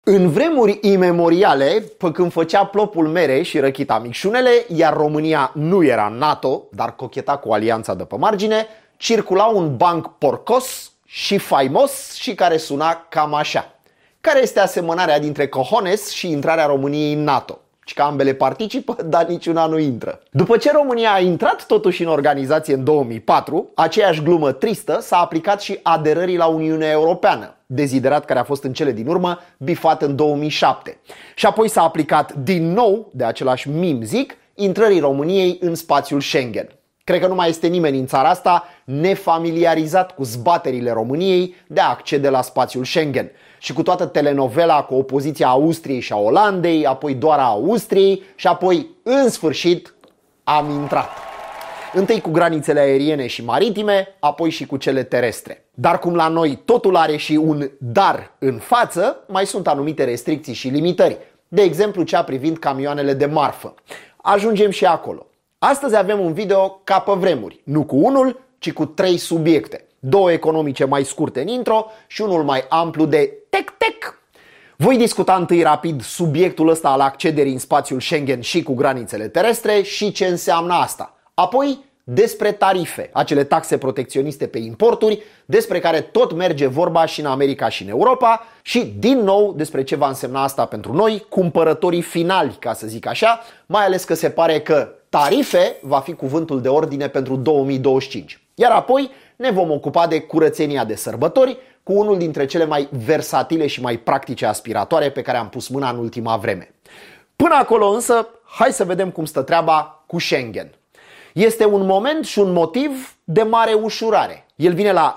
În vremuri imemoriale, pe când făcea plopul mere și răchita micșunele, iar România nu era în NATO, dar cocheta cu alianța de pe margine, circula un banc porcos și faimos și care suna cam așa. Care este asemănarea dintre cojones și intrarea României în NATO? Și că ambele participă, dar niciuna nu intră. După ce România a intrat totuși în organizație în 2004, aceeași glumă tristă s-a aplicat și aderării la Uniunea Europeană, deziderat care a fost în cele din urmă bifat în 2007. Și apoi s-a aplicat din nou, de același mim zic, intrării României în spațiul Schengen. Cred că nu mai este nimeni în țara asta nefamiliarizat cu zbaterile României de a accede la spațiul Schengen. Și cu toată telenovela cu opoziția Austriei și a Olandei, apoi doar a Austriei și apoi, în sfârșit, am intrat. Întâi cu granițele aeriene și maritime, apoi și cu cele terestre. Dar cum la noi totul are și un dar în față, mai sunt anumite restricții și limitări. De exemplu, cea privind camioanele de marfă. Ajungem și acolo. Astăzi avem un video ca pe vremuri, nu cu unul, ci cu 3 subiecte. 2 economice mai scurte în intro și unul mai amplu de tec-tec. Voi discuta întâi rapid subiectul ăsta al accederii în spațiul Schengen și cu granițele terestre și ce înseamnă asta. Apoi despre tarife, acele taxe protecționiste pe importuri, despre care tot merge vorba și în America și în Europa și din nou despre ce va însemna asta pentru noi, cumpărătorii finali, ca să zic așa, mai ales că se pare că tarife va fi cuvântul de ordine pentru 2025. Iar apoi ne vom ocupa de curățenia de sărbători cu unul dintre cele mai versatile și mai practice aspiratoare pe care am pus mâna în ultima vreme. Până acolo însă, hai să vedem cum stă treaba cu Schengen. Este un moment și un motiv de mare ușurare. El vine la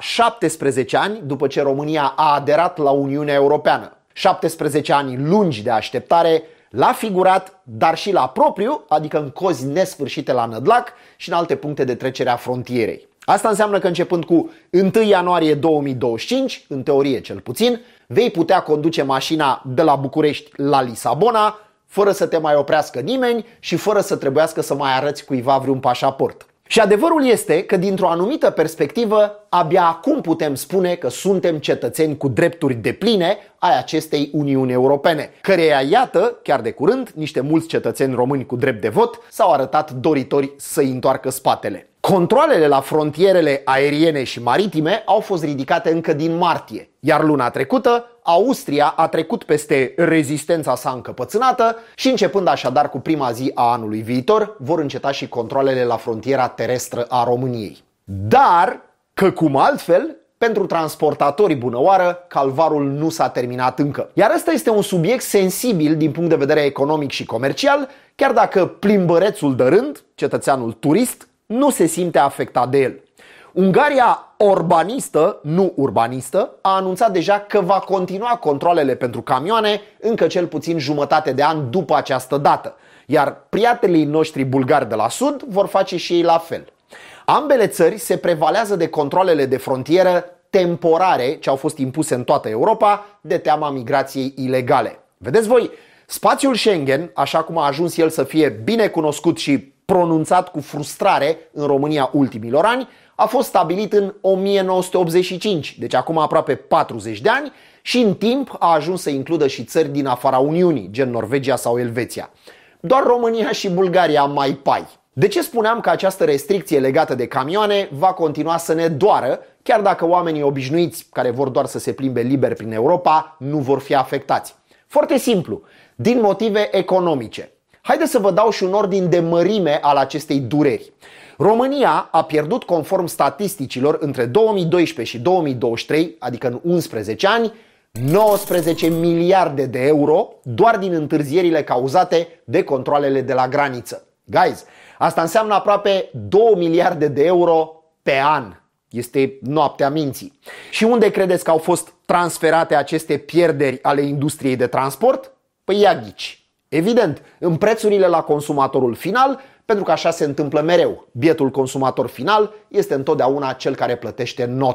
17 ani după ce România a aderat la Uniunea Europeană. 17 ani lungi de așteptare, la figurat, dar și la propriu, adică în cozi nesfârșite la Nădlac și în alte puncte de trecere a frontierei. Asta înseamnă că începând cu 1 ianuarie 2025, în teorie cel puțin, vei putea conduce mașina de la București la Lisabona, fără să te mai oprească nimeni și fără să trebuiască să mai arăți cuiva vreun pașaport. Și adevărul este că dintr-o anumită perspectivă, abia acum putem spune că suntem cetățeni cu drepturi depline ai acestei Uniuni Europene, căreia, iată, chiar de curând, niște mulți cetățeni români cu drept de vot s-au arătat doritori să-i întoarcă spatele. Controalele la frontierele aeriene și maritime au fost ridicate încă din martie, iar luna trecută Austria a trecut peste rezistența sa încăpățânată și începând așadar cu prima zi a anului viitor vor înceta și controalele la frontiera terestră a României. Dar, că cum altfel, pentru transportatorii bunăoară, calvarul nu s-a terminat încă. Iar ăsta este un subiect sensibil din punct de vedere economic și comercial, chiar dacă plimbărețul de rând, cetățeanul turist, nu se simte afectat de el. Ungaria orbanistă, nu urbanistă, a anunțat deja că va continua controalele pentru camioane încă cel puțin jumătate de an după această dată, iar prietenii noștri bulgari de la sud vor face și ei la fel. Ambele țări se prevalează de controalele de frontieră temporare ce au fost impuse în toată Europa de teama migrației ilegale. Vedeți voi, spațiul Schengen, așa cum a ajuns el să fie bine cunoscut și pronunțat cu frustrare în România ultimilor ani, a fost stabilit în 1985, deci acum aproape 40 de ani, și în timp a ajuns să includă și țări din afara Uniunii, gen Norvegia sau Elveția. Doar România și Bulgaria mai pai. De ce spuneam că această restricție legată de camioane va continua să ne doară, chiar dacă oamenii obișnuiți care vor doar să se plimbe liber prin Europa nu vor fi afectați? Foarte simplu, din motive economice. Haideți să vă dau și un ordin de mărime al acestei dureri. România a pierdut, conform statisticilor, între 2012 și 2023, adică în 11 ani, 19 miliarde de euro doar din întârzierile cauzate de controalele de la graniță. Guys, asta înseamnă aproape 2 miliarde de euro pe an. Este noaptea minții. Și unde credeți că au fost transferate aceste pierderi ale industriei de transport? Păi ia ghici. Evident, în prețurile la consumatorul final, pentru că așa se întâmplă mereu. Bietul consumator final este întotdeauna cel care plătește nota.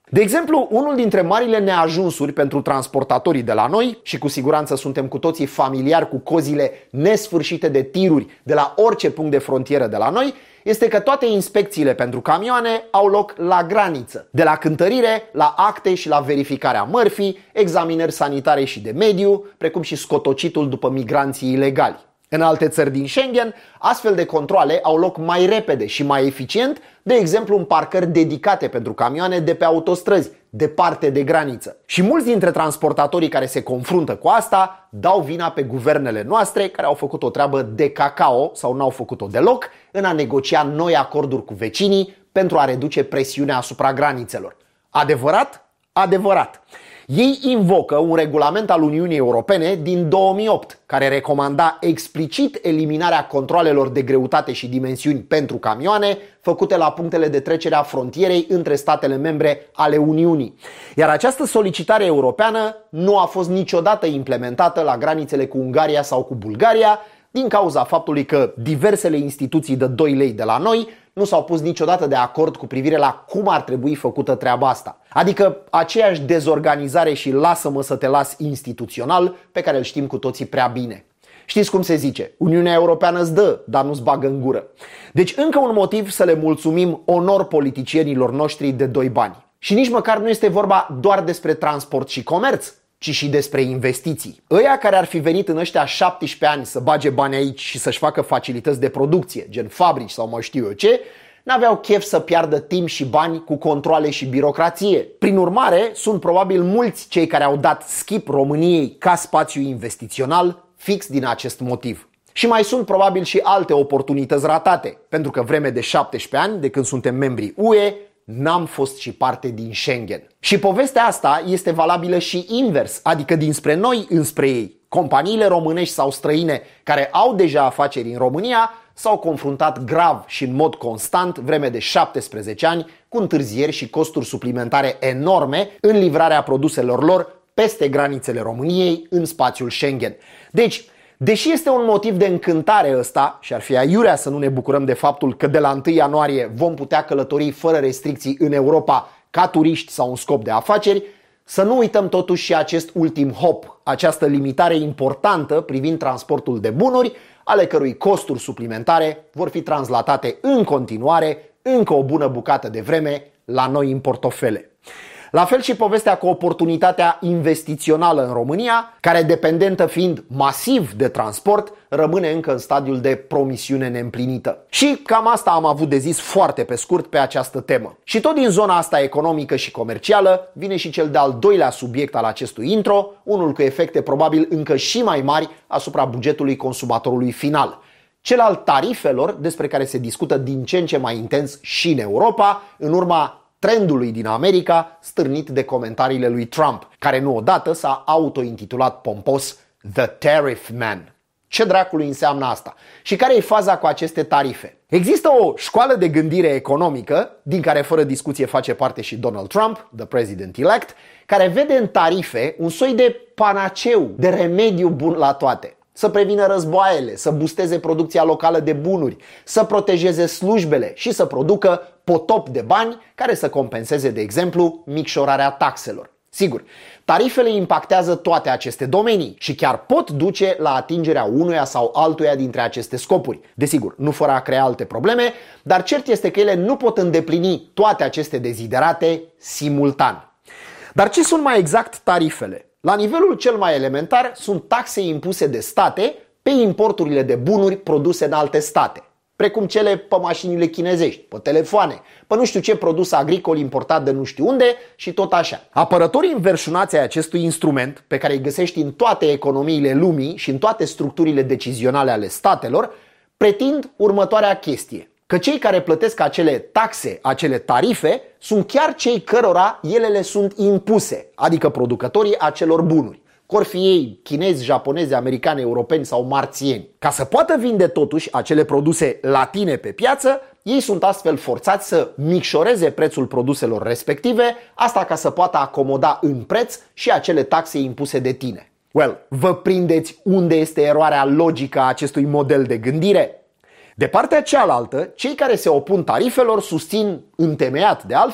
De exemplu, unul dintre marile neajunsuri pentru transportatorii de la noi, și cu siguranță suntem cu toții familiari cu cozile nesfârșite de tiruri de la orice punct de frontieră de la noi, este că toate inspecțiile pentru camioane au loc la graniță. De la cântărire, la acte și la verificarea mărfii, examinări sanitare și de mediu, precum și scotocitul după migranții ilegali. În alte țări din Schengen, astfel de controale au loc mai repede și mai eficient, de exemplu în parcări dedicate pentru camioane de pe autostrăzi, departe de graniță. Și mulți dintre transportatorii care se confruntă cu asta dau vina pe guvernele noastre care au făcut o treabă de cacao sau n-au făcut-o deloc în a negocia noi acorduri cu vecinii pentru a reduce presiunea asupra granițelor. Adevărat? Adevărat. Ei invocă un regulament al Uniunii Europene din 2008, care recomanda explicit eliminarea controalelor de greutate și dimensiuni pentru camioane făcute la punctele de trecere a frontierei între statele membre ale Uniunii. Iar această solicitare europeană nu a fost niciodată implementată la granițele cu Ungaria sau cu Bulgaria, din cauza faptului că diversele instituții de 2 lei de la noi nu s-au pus niciodată de acord cu privire la cum ar trebui făcută treaba asta. Adică aceeași dezorganizare și lasă-mă să te las instituțional pe care îl știm cu toții prea bine. Știți cum se zice? Uniunea Europeană îți dă, dar nu-ți bagă în gură. Deci încă un motiv să le mulțumim onor politicienilor noștri de 2 bani. Și nici măcar nu este vorba doar despre transport și comerț, ci și despre investiții. Ăia care ar fi venit în ăștia 17 ani să bage bani aici și să-și facă facilități de producție, gen fabrici sau mai știu eu ce, n-aveau chef să piardă timp și bani cu controale și birocrație. Prin urmare, sunt probabil mulți cei care au dat skip României ca spațiu investițional fix din acest motiv. Și mai sunt probabil și alte oportunități ratate, pentru că vreme de 17 ani, de când suntem membri UE, n-am fost și parte din Schengen. Și povestea asta este valabilă și invers, adică dinspre noi înspre ei. Companiile românești sau străine care au deja afaceri în România s-au confruntat grav și în mod constant vreme de 17 ani cu întârzieri și costuri suplimentare enorme în livrarea produselor lor peste granițele României în spațiul Schengen. Deci, deși este un motiv de încântare ăsta și ar fi aiurea să nu ne bucurăm de faptul că de la 1 ianuarie vom putea călători fără restricții în Europa ca turiști sau în scop de afaceri, să nu uităm totuși și acest ultim hop, această limitare importantă privind transportul de bunuri, ale cărui costuri suplimentare vor fi translatate în continuare, încă o bună bucată de vreme, la noi în portofele. La fel și povestea cu oportunitatea investițională în România, care, dependentă fiind masiv de transport, rămâne încă în stadiul de promisiune neîmplinită. Și cam asta am avut de zis foarte pe scurt pe această temă. Și tot din zona asta economică și comercială vine și cel de-al doilea subiect al acestui intro, unul cu efecte probabil încă și mai mari asupra bugetului consumatorului final. Cel al tarifelor, despre care se discută din ce în ce mai intens și în Europa, în urma trendului din America stârnit de comentariile lui Trump, care nu odată s-a autointitulat pompos The Tariff Man. Ce dracului înseamnă asta? Și care e faza cu aceste tarife? Există o școală de gândire economică, din care fără discuție face parte și Donald Trump, the president-elect, care vede în tarife un soi de panaceu, de remediu bun la toate. Să prevină războaiele, să boosteze producția locală de bunuri, să protejeze slujbele și să producă potop de bani care să compenseze, de exemplu, micșorarea taxelor. Sigur, tarifele impactează toate aceste domenii și chiar pot duce la atingerea unuia sau altuia dintre aceste scopuri. Desigur, nu fără a crea alte probleme, dar cert este că ele nu pot îndeplini toate aceste deziderate simultan. Dar ce sunt mai exact tarifele? La nivelul cel mai elementar sunt taxe impuse de state pe importurile de bunuri produse în alte state, precum cele pe mașinile chinezești, pe telefoane, pe nu știu ce produs agricol importat de nu știu unde și tot așa. Apărătorii înverșunați ai acestui instrument, pe care îi găsești în toate economiile lumii și în toate structurile decizionale ale statelor, pretind următoarea chestie: că cei care plătesc acele taxe, acele tarife, sunt chiar cei cărora ele le sunt impuse, adică producătorii acelor bunuri, cor fi ei chinezi, japonezi, americani, europeni sau marțieni. Ca să poată vinde totuși acele produse latine pe piață, ei sunt astfel forțați să micșoreze prețul produselor respective, asta ca să poată acomoda în preț și acele taxe impuse de tine. Well, vă prindeți unde este eroarea logică a acestui model de gândire? De partea cealaltă, cei care se opun tarifelor susțin, întemeiat de altfel,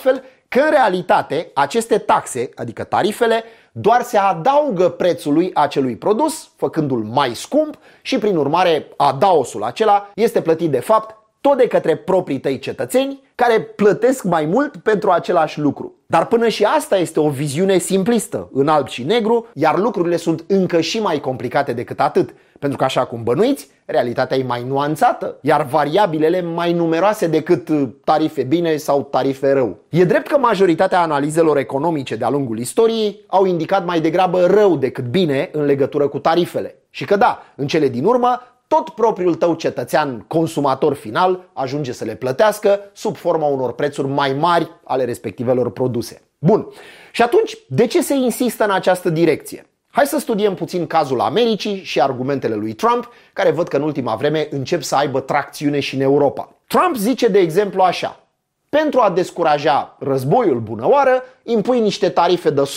că în realitate aceste taxe, adică tarifele, doar se adaugă prețului acelui produs, făcându-l mai scump și prin urmare adaosul acela este plătit de fapt tot de către proprii tăi cetățeni care plătesc mai mult pentru același lucru. Dar până și asta este o viziune simplistă, în alb și negru, iar lucrurile sunt încă și mai complicate decât atât. Pentru că așa cum bănuiți, realitatea e mai nuanțată, iar variabilele mai numeroase decât tarife bine sau tarife rău. E drept că majoritatea analizelor economice de-a lungul istoriei au indicat mai degrabă rău decât bine în legătură cu tarifele. Și că da, în cele din urmă, tot propriul tău cetățean consumator final ajunge să le plătească sub forma unor prețuri mai mari ale respectivelor produse. Bun, și atunci de ce se insistă în această direcție? Hai să studiem puțin cazul Americii și argumentele lui Trump, care văd că în ultima vreme încep să aibă tracțiune și în Europa. Trump zice de exemplu așa: pentru a descuraja războiul bunăoară, impui niște tarife de 100%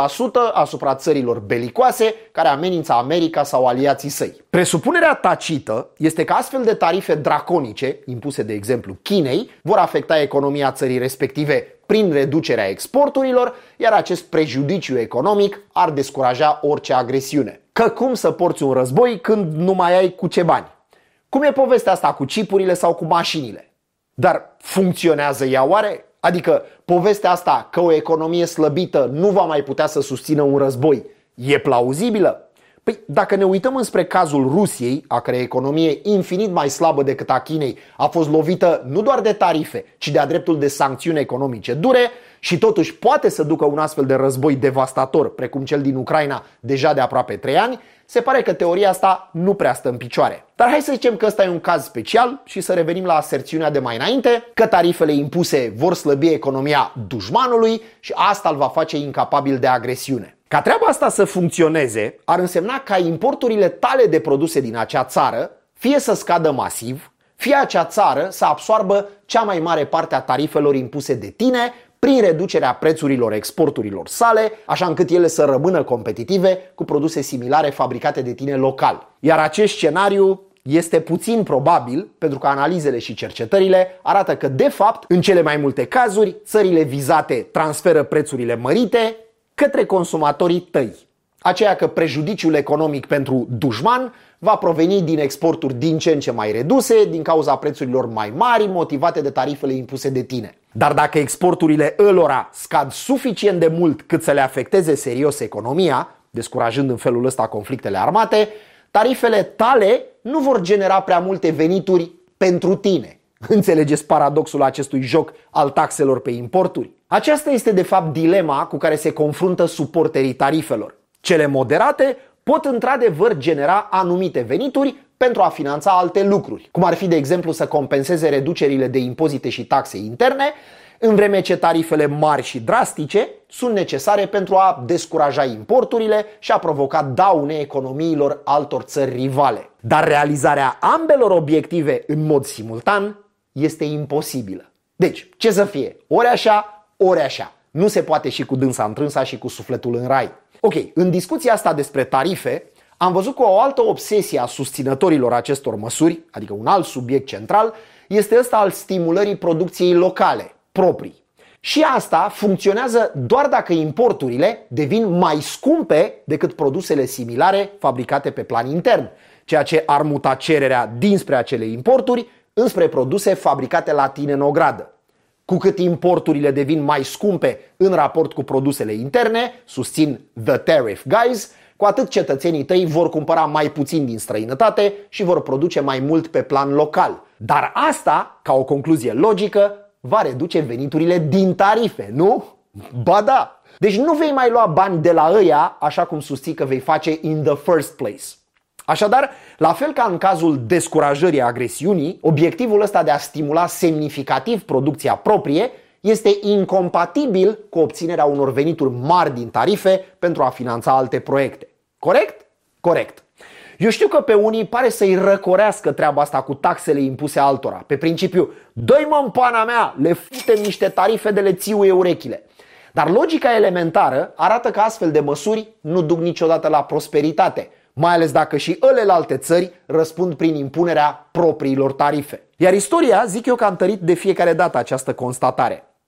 asupra țărilor belicoase care amenință America sau aliații săi. Presupunerea tacită este că astfel de tarife draconice, impuse de exemplu Chinei, vor afecta economia țării respective prin reducerea exporturilor, iar acest prejudiciu economic ar descuraja orice agresiune. Că cum să porți un război când nu mai ai cu ce bani? Cum e povestea asta cu chipurile sau cu mașinile? Dar funcționează ea oare? Adică povestea asta că o economie slăbită nu va mai putea să susțină un război e plauzibilă? Păi dacă ne uităm înspre cazul Rusiei, a cărei economie infinit mai slabă decât a Chinei a fost lovită nu doar de tarife, ci de-a dreptul de sancțiuni economice dure și totuși poate să ducă un astfel de război devastator, precum cel din Ucraina deja de aproape 3 ani, se pare că teoria asta nu prea stă în picioare. Dar hai să zicem că ăsta e un caz special și să revenim la aserțiunea de mai înainte, că tarifele impuse vor slăbi economia dușmanului și asta îl va face incapabil de agresiune. Ca treaba asta să funcționeze, ar însemna ca importurile tale de produse din acea țară fie să scadă masiv, fie acea țară să absoarbă cea mai mare parte a tarifelor impuse de tine prin reducerea prețurilor exporturilor sale, așa încât ele să rămână competitive cu produse similare fabricate de tine local. Iar acest scenariu este puțin probabil, pentru că analizele și cercetările arată că, de fapt, în cele mai multe cazuri, țările vizate transferă prețurile mărite către consumatorii tăi. Aceea că prejudiciul economic pentru dușman va proveni din exporturi din ce în ce mai reduse, din cauza prețurilor mai mari, motivate de tarifele impuse de tine. Dar dacă exporturile ălora scad suficient de mult cât să le afecteze serios economia, descurajând în felul ăsta conflictele armate, tarifele tale nu vor genera prea multe venituri pentru tine. Înțelegeți paradoxul acestui joc al taxelor pe importuri? Aceasta este de fapt dilema cu care se confruntă suporterii tarifelor. Cele moderate pot într-adevăr genera anumite venituri pentru a finanța alte lucruri, cum ar fi de exemplu să compenseze reducerile de impozite și taxe interne, în vreme ce tarifele mari și drastice sunt necesare pentru a descuraja importurile și a provoca daune economiilor altor țări rivale. Dar realizarea ambelor obiective în mod simultan este imposibilă. Deci, ce să fie? Ori așa, ori așa. Nu se poate și cu dânsa întrânsa și cu sufletul în rai. Ok, în discuția asta despre tarife, am văzut că o altă obsesie a susținătorilor acestor măsuri, adică un alt subiect central, este ăsta al stimulării producției locale, proprii. Și asta funcționează doar dacă importurile devin mai scumpe decât produsele similare fabricate pe plan intern, ceea ce ar muta cererea dinspre acele importuri înspre produse fabricate la tine în ogradă. Cu cât importurile devin mai scumpe în raport cu produsele interne, susțin The Tariff Guys, cu atât cetățenii tăi vor cumpăra mai puțin din străinătate și vor produce mai mult pe plan local. Dar asta, ca o concluzie logică, va reduce veniturile din tarife, nu? Ba da! Deci nu vei mai lua bani de la ăia așa cum susții că vei face in the first place. Așadar, la fel ca în cazul descurajării agresiunii, obiectivul ăsta de a stimula semnificativ producția proprie este incompatibil cu obținerea unor venituri mari din tarife pentru a finanța alte proiecte. Corect? Corect. Eu știu că pe unii pare să-i răcorească treaba asta cu taxele impuse altora. Pe principiu, dă-i mă în pana mea, le futem niște tarife de le țiuie urechile. Dar logica elementară arată că astfel de măsuri nu duc niciodată la prosperitate, mai ales dacă și ălelalte țări răspund prin impunerea propriilor tarife. Iar istoria, zic eu că a întărit de fiecare dată această constatare.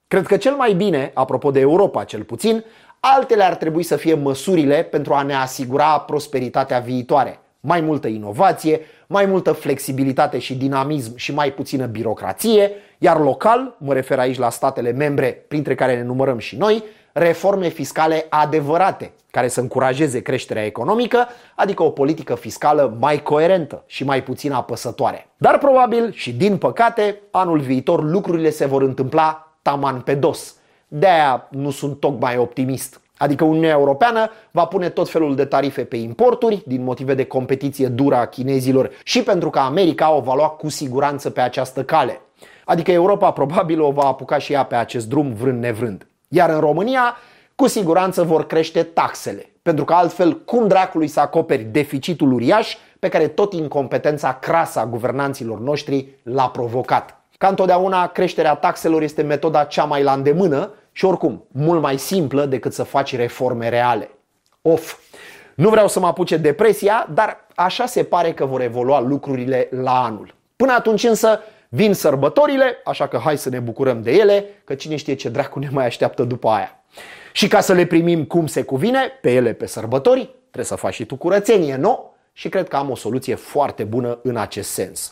Cred că cel mai bine, apropo de Europa cel puțin, altele ar trebui să fie măsurile pentru a ne asigura prosperitatea viitoare. Mai multă inovație, mai multă flexibilitate și dinamism și mai puțină birocrație, iar local, mă refer aici la statele membre, printre care ne numărăm și noi, reforme fiscale adevărate, care să încurajeze creșterea economică, adică o politică fiscală mai coerentă și mai puțin apăsătoare. Dar probabil și din păcate, anul viitor lucrurile se vor întâmpla taman pe dos. De-aia nu sunt tocmai optimist. Adică Uniunea Europeană va pune tot felul de tarife pe importuri din motive de competiție dură a chinezilor și pentru că America o va lua cu siguranță pe această cale. Adică Europa probabil o va apuca și ea pe acest drum vrând nevrând. Iar în România, cu siguranță vor crește taxele, pentru că altfel cum dracului să acoperi deficitul uriaș pe care tot incompetența crasă a guvernanților noștri l-a provocat. Ca întotdeauna, creșterea taxelor este metoda cea mai la îndemână și oricum mult mai simplă decât să faci reforme reale. Nu vreau să mă apuce depresia, dar așa se pare că vor evolua lucrurile la anul. Până atunci însă vin sărbătorile, așa că hai să ne bucurăm de ele, că cine știe ce dracu ne mai așteaptă după aia. Și ca să le primim cum se cuvine, pe ele pe sărbători, trebuie să faci și tu curățenie, nu? Și cred că am o soluție foarte bună în acest sens.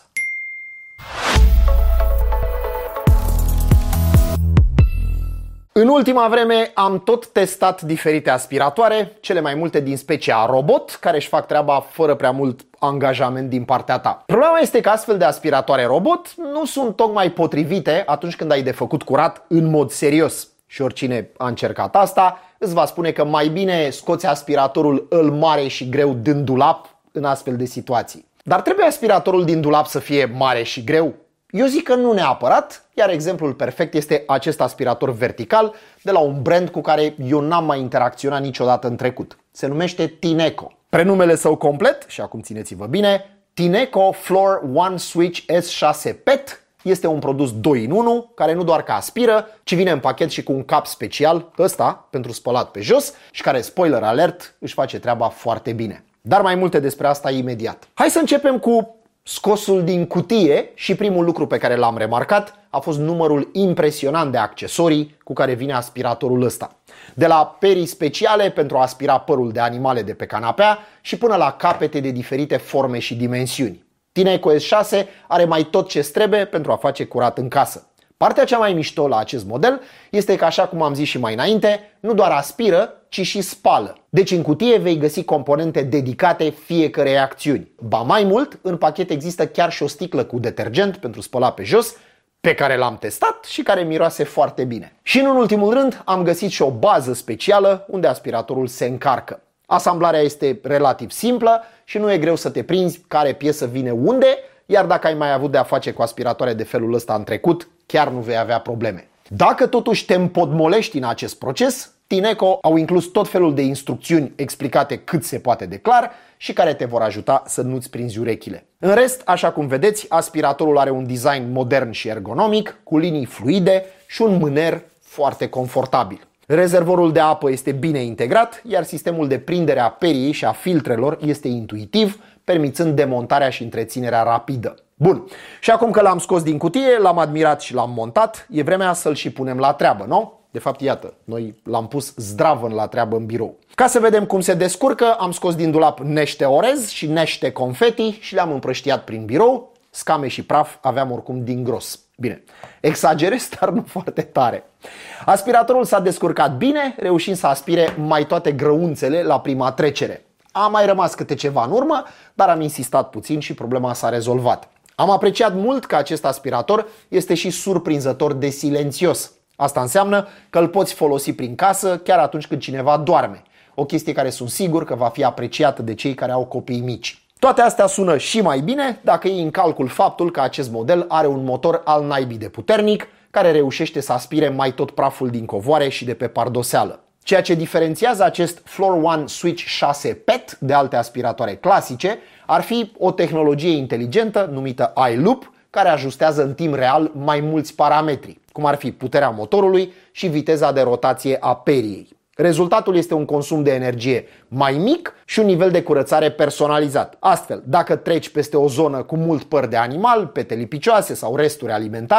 În ultima vreme am tot testat diferite aspiratoare, cele mai multe din specia robot, care își fac treaba fără prea mult angajament din partea ta. Problema este că astfel de aspiratoare robot nu sunt tocmai potrivite atunci când ai de făcut curat în mod serios. Și oricine a încercat asta îți va spune că mai bine scoți aspiratorul îl mare și greu din dulap în astfel de situații. Dar trebuie aspiratorul din dulap să fie mare și greu? Eu zic că nu neapărat, iar exemplul perfect este acest aspirator vertical de la un brand cu care eu n-am mai interacționat niciodată în trecut. Se numește Tineco. Prenumele său complet, și acum țineți-vă bine, Tineco Floor One Switch S6 PET este un produs 2 în 1 care nu doar că aspiră, ci vine în pachet și cu un cap special, ăsta, pentru spălat pe jos și care, spoiler alert, își face treaba foarte bine. Dar mai multe despre asta imediat. Hai să începem cu scosul din cutie și primul lucru pe care l-am remarcat a fost numărul impresionant de accesorii cu care vine aspiratorul ăsta. De la perii speciale pentru a aspira părul de animale de pe canapea și până la capete de diferite forme și dimensiuni. Tineco S6 are mai tot ce trebuie pentru a face curat în casă. Partea cea mai mișto la acest model este că, așa cum am zis și mai înainte, nu doar aspiră, ci și spală. Deci în cutie vei găsi componente dedicate fiecărei acțiuni. Ba mai mult, în pachet există chiar și o sticlă cu detergent pentru spălat pe jos, pe care l-am testat și care miroase foarte bine. Și în ultimul rând am găsit și o bază specială unde aspiratorul se încarcă. Asamblarea este relativ simplă și nu e greu să te prinzi care piesă vine unde, iar dacă ai mai avut de a face cu aspiratoare de felul ăsta în trecut, chiar nu vei avea probleme. Dacă totuși te împodmolești în acest proces, Tineco au inclus tot felul de instrucțiuni explicate cât se poate de clar și care te vor ajuta să nu-ți prinzi urechile. În rest, așa cum vedeți, aspiratorul are un design modern și ergonomic, cu linii fluide și un mâner foarte confortabil. Rezervorul de apă este bine integrat, iar sistemul de prindere a periei și a filtrelor este intuitiv, permițând demontarea și întreținerea rapidă. Bun, și acum că l-am scos din cutie, l-am admirat și l-am montat, e vremea să-l și punem la treabă, nu? De fapt, iată, noi l-am pus zdravăn la treabă în birou. Ca să vedem cum se descurcă, am scos din dulap nește orez și nește confeti și le-am împrăștiat prin birou. Scame și praf aveam oricum din gros. Bine, exagerez, dar nu foarte tare. Aspiratorul s-a descurcat bine, reușind să aspire mai toate grăunțele la prima trecere. A mai rămas câte ceva în urmă, dar am insistat puțin și problema s-a rezolvat. Am apreciat mult că acest aspirator este și surprinzător de silențios. Asta înseamnă că îl poți folosi prin casă chiar atunci când cineva doarme. O chestie care sunt sigur că va fi apreciată de cei care au copii mici. Toate astea sună și mai bine dacă iei în calcul faptul că acest model are un motor al naibii de puternic care reușește să aspire mai tot praful din covoare și de pe pardoseală. Ceea ce diferențiază acest Floor One Switch 6 PET de alte aspiratoare clasice ar fi o tehnologie inteligentă numită iLoop, care ajustează în timp real mai mulți parametri, cum ar fi puterea motorului și viteza de rotație a periei. Rezultatul este un consum de energie mai mic și un nivel de curățare personalizat. Astfel, dacă treci peste o zonă cu mult păr de animal, pete lipicioase sau resturi alimentare,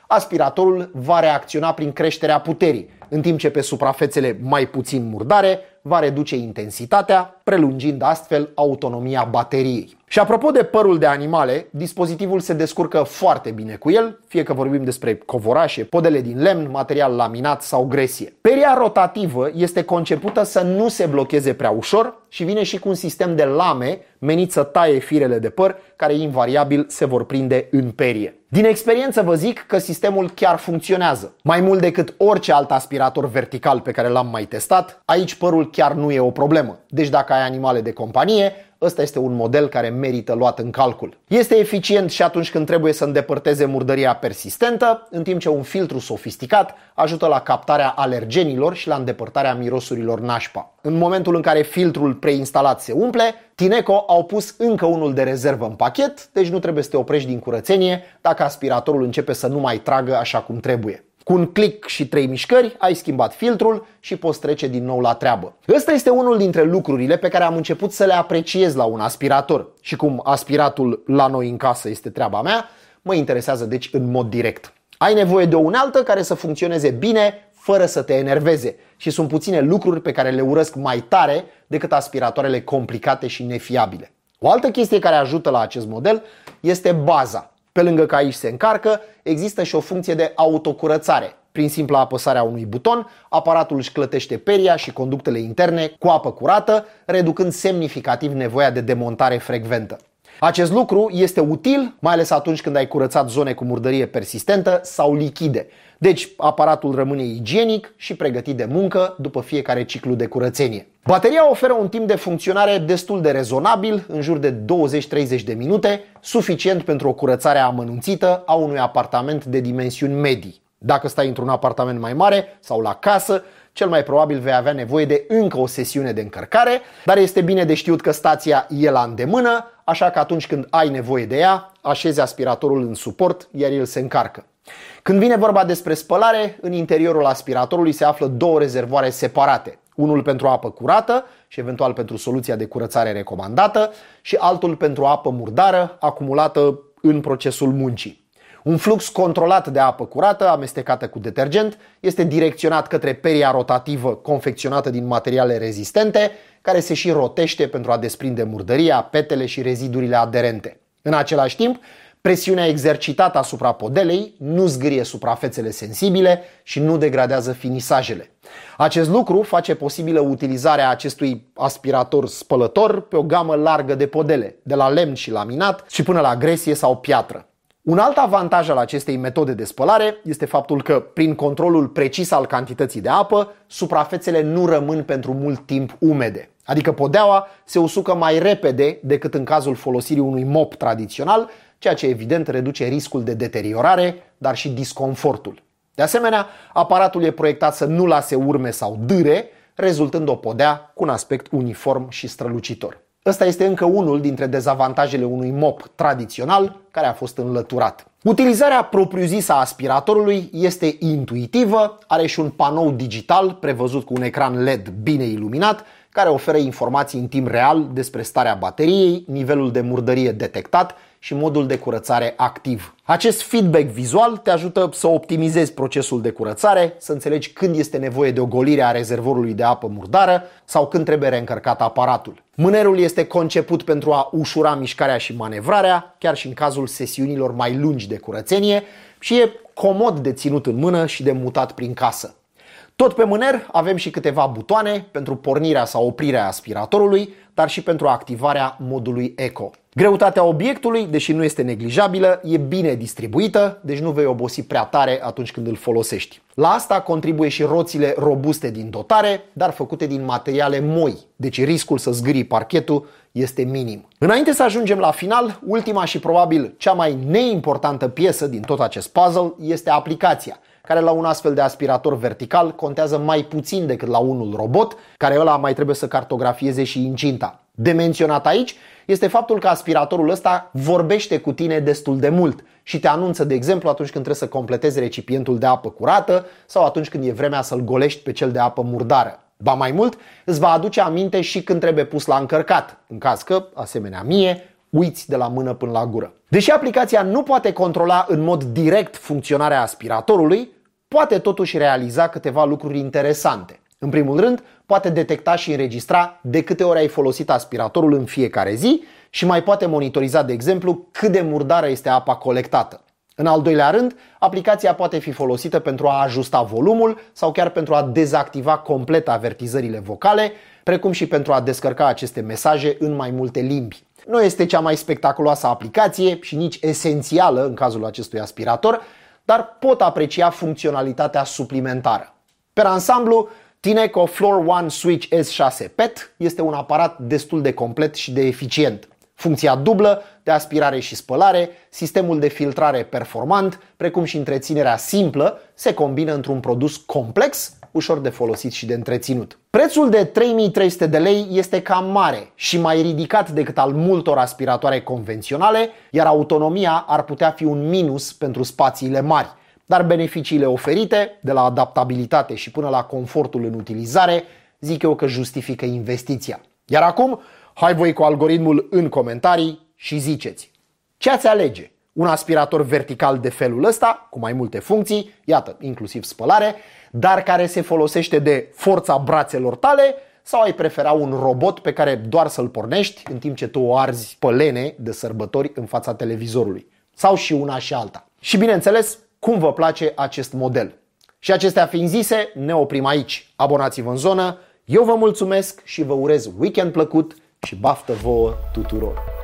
aspiratorul va reacționa prin creșterea puterii, în timp ce pe suprafețele mai puțin murdare va reduce intensitatea, prelungind astfel autonomia bateriei. Și apropo de părul de animale, dispozitivul se descurcă foarte bine cu el, fie că vorbim despre covorașe, podele din lemn, material laminat sau gresie. Peria rotativă este concepută să nu se blocheze prea ușor și vine și cu un sistem de lame menit să taie firele de păr, care invariabil se vor prinde în perie. Din experiență vă zic că sistemul chiar funcționează. Mai mult decât orice alt aspirator vertical pe care l-am mai testat, aici părul chiar nu e o problemă. Deci dacă ai animale de companie, ăsta este un model care merită luat în calcul. Este eficient și atunci când trebuie să îndepărteze murdăria persistentă, în timp ce un filtru sofisticat ajută la captarea alergenilor și la îndepărtarea mirosurilor nașpa. În momentul în care filtrul preinstalat se umple, Tineco au pus încă unul de rezervă în pachet, deci nu trebuie să te oprești din curățenie dacă aspiratorul începe să nu mai tragă așa cum trebuie. Cu un click și 3 mișcări ai schimbat filtrul și poți trece din nou la treabă. Ăsta este unul dintre lucrurile pe care am început să le apreciez la un aspirator. Și cum aspiratul la noi în casă este treaba mea, mă interesează deci în mod direct. Ai nevoie de o unealtă care să funcționeze bine, fără să te enerveze. Și sunt puține lucruri pe care le urăsc mai tare decât aspiratoarele complicate și nefiabile. O altă chestie care ajută la acest model este baza. Pe lângă că aici se încarcă, există și o funcție de autocurățare. Prin simpla apăsare a unui buton, aparatul își clătește peria și conductele interne cu apă curată, reducând semnificativ nevoia de demontare frecventă. Acest lucru este util, mai ales atunci când ai curățat zone cu murdărie persistentă sau lichide. Deci aparatul rămâne igienic și pregătit de muncă după fiecare ciclu de curățenie. Bateria oferă un timp de funcționare destul de rezonabil, în jur de 20-30 de minute, suficient pentru o curățare amănunțită a unui apartament de dimensiuni medii. Dacă stai într-un apartament mai mare sau la casă, cel mai probabil vei avea nevoie de încă o sesiune de încărcare, dar este bine de știut că stația e la îndemână, așa că atunci când ai nevoie de ea, așezi aspiratorul în suport, iar el se încarcă. Când vine vorba despre spălare, în interiorul aspiratorului se află două rezervoare separate. Unul pentru apă curată și eventual pentru soluția de curățare recomandată și altul pentru apă murdară acumulată în procesul muncii. Un flux controlat de apă curată amestecată cu detergent este direcționat către peria rotativă confecționată din materiale rezistente, care se și rotește pentru a desprinde murdăria, petele și rezidurile aderente. În același timp, presiunea exercitată asupra podelei nu zgârie suprafețele sensibile și nu degradează finisajele. Acest lucru face posibilă utilizarea acestui aspirator spălător pe o gamă largă de podele, de la lemn și laminat și până la gresie sau piatră. Un alt avantaj al acestei metode de spălare este faptul că, prin controlul precis al cantității de apă, suprafețele nu rămân pentru mult timp umede. Adică podeaua se usucă mai repede decât în cazul folosirii unui mop tradițional, ceea ce evident reduce riscul de deteriorare, dar și disconfortul. De asemenea, aparatul e proiectat să nu lase urme sau dâre, rezultând o podea cu un aspect uniform și strălucitor. Ăsta este încă unul dintre dezavantajele unui mop tradițional care a fost înlăturat. Utilizarea propriu-zisă a aspiratorului este intuitivă, are și un panou digital prevăzut cu un ecran LED bine iluminat, care oferă informații în timp real despre starea bateriei, nivelul de murdărie detectat și modul de curățare activ. Acest feedback vizual te ajută să optimizezi procesul de curățare, să înțelegi când este nevoie de o golire a rezervorului de apă murdară sau când trebuie reîncărcat aparatul. Mânerul este conceput pentru a ușura mișcarea și manevrarea, chiar și în cazul sesiunilor mai lungi de curățenie, și e comod de ținut în mână și de mutat prin casă. Tot pe mâner avem și câteva butoane pentru pornirea sau oprirea aspiratorului, dar și pentru activarea modului Eco. Greutatea obiectului, deși nu este neglijabilă, e bine distribuită, deci nu vei obosi prea tare atunci când îl folosești. La asta contribuie și roțile robuste din dotare, dar făcute din materiale moi, deci riscul să zgârii parchetul este minim. Înainte să ajungem la final, ultima și probabil cea mai neimportantă piesă din tot acest puzzle este aplicația, care la un astfel de aspirator vertical contează mai puțin decât la unul robot, care ăla mai trebuie să cartografieze și incinta. De menționat aici este faptul că aspiratorul ăsta vorbește cu tine destul de mult și te anunță, de exemplu, atunci când trebuie să completezi recipientul de apă curată sau atunci când e vremea să-l golești pe cel de apă murdară. Ba mai mult, îți va aduce aminte și când trebuie pus la încărcat, în caz că, asemenea mie, uiți de la mână până la gură. Deși aplicația nu poate controla în mod direct funcționarea aspiratorului, poate totuși realiza câteva lucruri interesante. În primul rând, poate detecta și înregistra de câte ori ai folosit aspiratorul în fiecare zi și mai poate monitoriza, de exemplu, cât de murdară este apa colectată. În al doilea rând, aplicația poate fi folosită pentru a ajusta volumul sau chiar pentru a dezactiva complet avertizările vocale, precum și pentru a descărca aceste mesaje în mai multe limbi. Nu este cea mai spectaculoasă aplicație și nici esențială în cazul acestui aspirator, dar pot aprecia funcționalitatea suplimentară. Per ansamblu, Tineco Floor One Switch S6 PET este un aparat destul de complet și de eficient. Funcția dublă de aspirare și spălare, sistemul de filtrare performant, precum și întreținerea simplă, se combină într-un produs complex, ușor de folosit și de întreținut. Prețul de 3.300 de lei este cam mare și mai ridicat decât al multor aspiratoare convenționale, iar autonomia ar putea fi un minus pentru spațiile mari. Dar beneficiile oferite, de la adaptabilitate și până la confortul în utilizare, zic eu că justifică investiția. Iar acum, hai voi cu algoritmul în comentarii și ziceți: ce ați alege? Un aspirator vertical de felul ăsta, cu mai multe funcții, iată, inclusiv spălare, dar care se folosește de forța brațelor tale, sau ai prefera un robot pe care doar să-l pornești în timp ce tu o arzi pe lene de sărbători în fața televizorului? Sau și una și alta. Și bineînțeles, cum vă place acest model. Și acestea fiind zise, ne oprim aici. Abonați-vă în zonă, eu vă mulțumesc și vă urez weekend plăcut și baftă vouă tuturor!